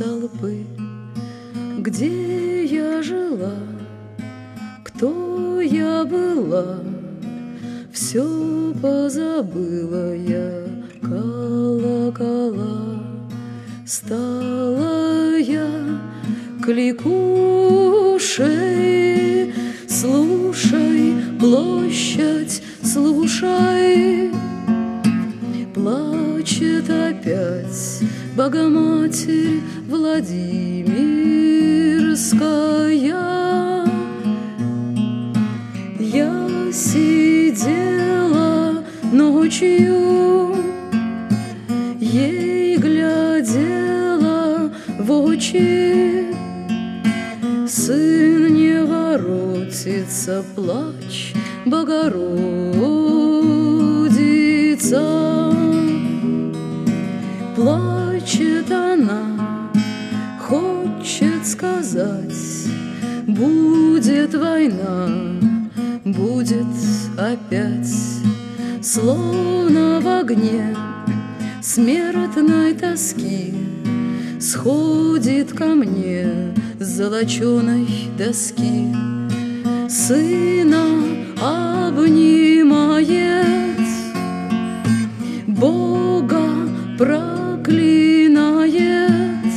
толпы. Где я жила, кто я была, все позабыла я, колокола. Стала я кликушей, слушай, площадь, слушай. Плачет опять Богоматерь Владимирская. Я сидела ночью, ей глядела в очи. Сын не воротится, плачь, Богородица. Плачет она, хочет сказать: будет война, будет опять. Словно в огне смертной тоски сходит ко мне с золоченой доски. Сына обнимает, Бога проклинает.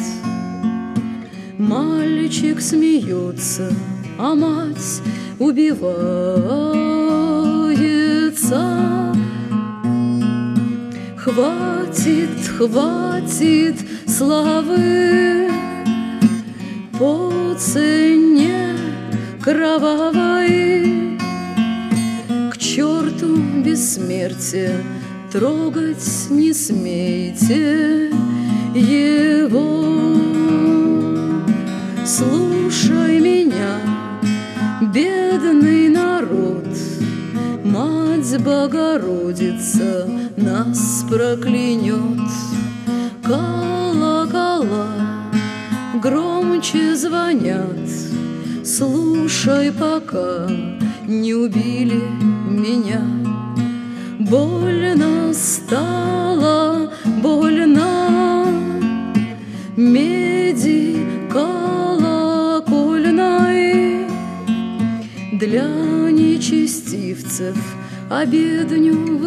Мальчик смеется, а мать убивается. Хватит, хватит славы по цене кровавой. К черту бессмертие, трогать не смейте его. Слушай меня, бедный народ, Мать Богородица нас проклянет. Колокола громче звонят, слушай, пока не убили меня. Больно стало, больно меди колокольной. Для нечестивцев обедню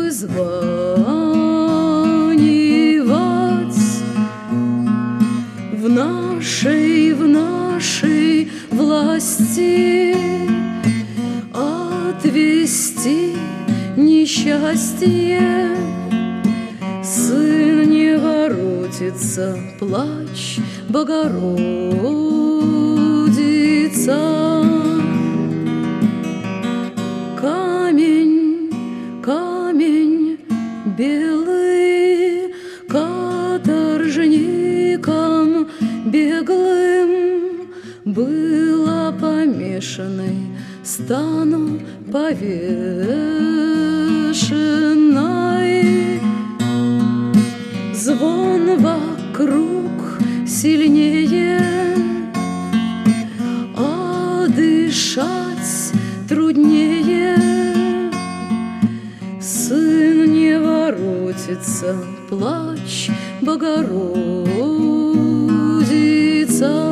вызванивать. В нашей власти отвести несчастье. Сын не воротится, плачь, Богородица. Камень, камень белый, каторжником беглым была помешанной, стану повешенной. Звон вокруг сильнее, а дышать труднее. Сын не воротится, плачь, Богородица.